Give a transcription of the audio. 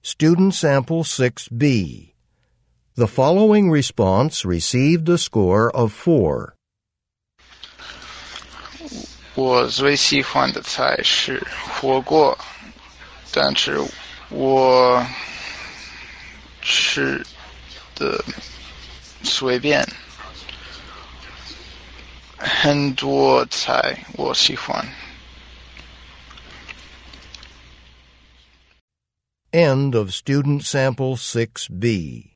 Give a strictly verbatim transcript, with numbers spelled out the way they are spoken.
Student Sample six B. The following response received a score of four. 我最喜欢的菜是火锅，但是我吃的随便，很多菜我喜欢。 End of Student Sample six B.